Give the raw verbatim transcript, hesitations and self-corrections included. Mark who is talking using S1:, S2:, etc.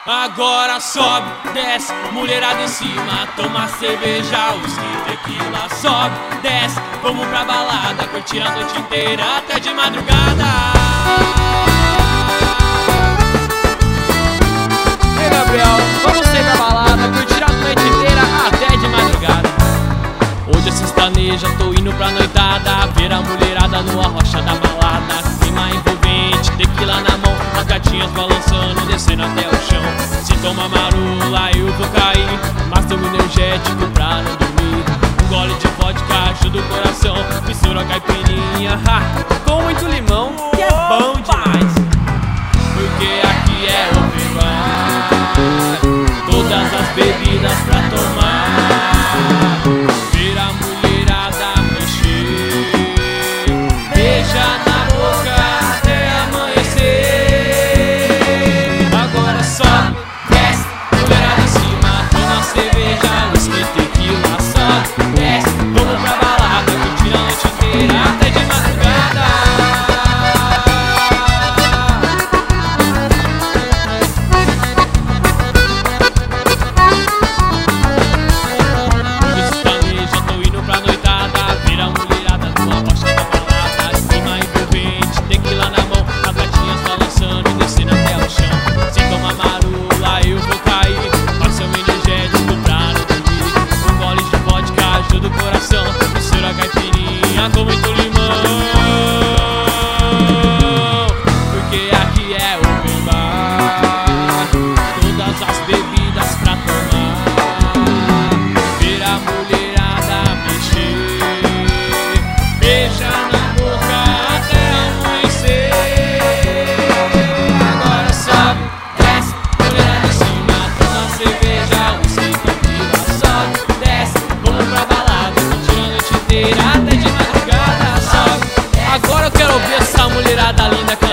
S1: Agora sobe, desce, mulherada em cima, toma cerveja, uísque, tequila. Sobe, desce, vamos pra balada, curtir a noite inteira até de madrugada.
S2: Ei, Gabriel, vamos sair pra balada, curtir a noite inteira até de madrugada.
S1: Hoje é sextaneja, tô indo pra noitada, ver a mulherada numa rocha da balada. Clima envolvente, tequila na mão, as gatinhas balançando, descendo até o chão. Se toma marula eu vou cair, mas tomo energético pra não dormir. Um gole de vodka ajuda o coração, mistura a caipirinha ha, com muito limão, que é bom demais. Porque aqui é open bar, todas as bebidas pra tomar. Ver a mulherada mexer, beija na boca até amanhecer. Agora sobe, desce, mulherada em cima, toma cerveja, uísque, tequila. Sobe, desce, vamos pra balada, curtir a noite inteira até de madrugada. Hoje sertaneja, tô indo pra noitada, ver a mulherada numa rocha da balada. Clima envolvente, tequila na mão, as gatinhas balançando e descendo até o chão. Se toma marula eu vou cair, passa o energético pra não dormir. Um gole de vodka ajuda o coração, mistura a caipirinha com muito limão. Porque aqui é open bar, todas as bebidas pra tomar. Ver a mulherada mexer, beija na boca até amanhecer. Agora sobe, desce, mulherada em cima, toma cerveja, uísque, tequila. Sobe, desce, vamos pra balada, curtir a noite inteira até de madrugada. Sobe, agora eu quero ouvir essa mulherada linda